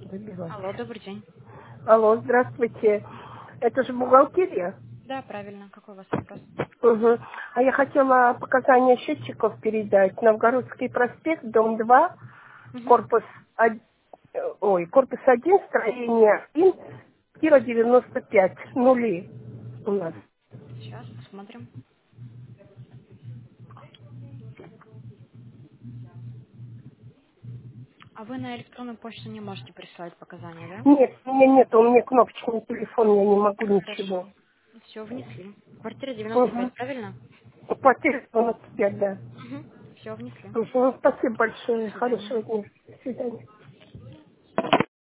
Выбивать. Алло, добрый день. Алло, здравствуйте. Это же бухгалтерия? Да, правильно. Какой у вас вопрос? Угу. А я хотела показания счетчиков передать. Новгородский проспект, дом 2, Угу. корпус, корпус 1, строение 1, квартира 95, нули у нас. Сейчас посмотрим. А вы на электронную почту не можете присылать показания, да? Нет, у меня нет, у меня кнопочный телефон, я не могу ничего. Хорошо. Все, внесли. Квартира Угу. 95, правильно? Квартира 95, да. Угу. Все, внесли. Угу. Спасибо большое, До свидания. хорошего дня. До свидания.